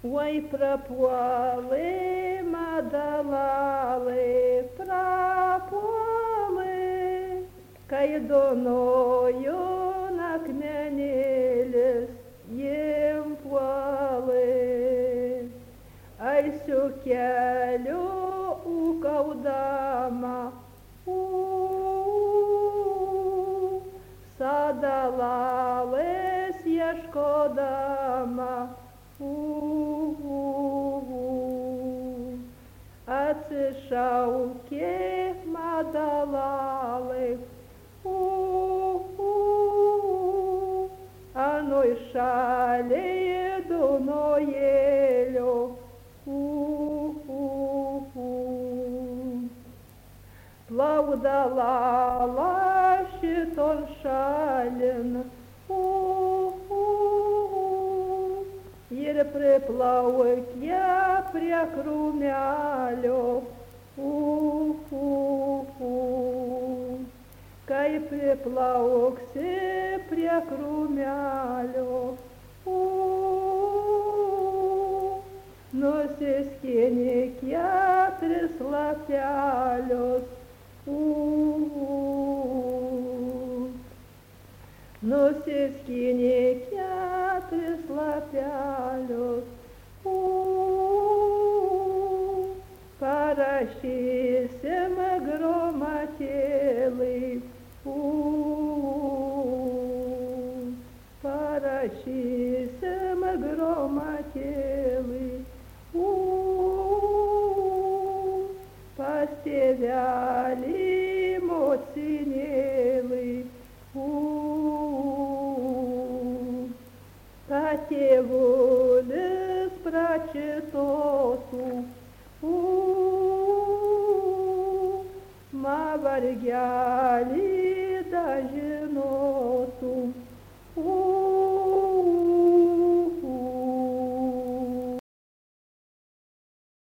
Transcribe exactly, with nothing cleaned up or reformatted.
Ой, проплыли мадалали, проплыли, кайдоною накменились їм плали. Ай сюкелю у каудама, у садалались я шкодама, а ці шауки мадалали, а ну й шалі дуноєлю, плавдалала щитон шалін, Ир приплавок я прякрумялю, у-у-у. Кай приплавок се прякрумялю, у-у-у. Но се скинек я трясла пялюс, у-у-у. Но се скинек я трясла пялюс, у-у-у. Парашисем громотелы, у-у-у. Парашисем громотелы, у-у-у. Постевяли моцинелы, у-у-у. Потевули спрачетоту, у-у-у. Ма варгяли даже ноту.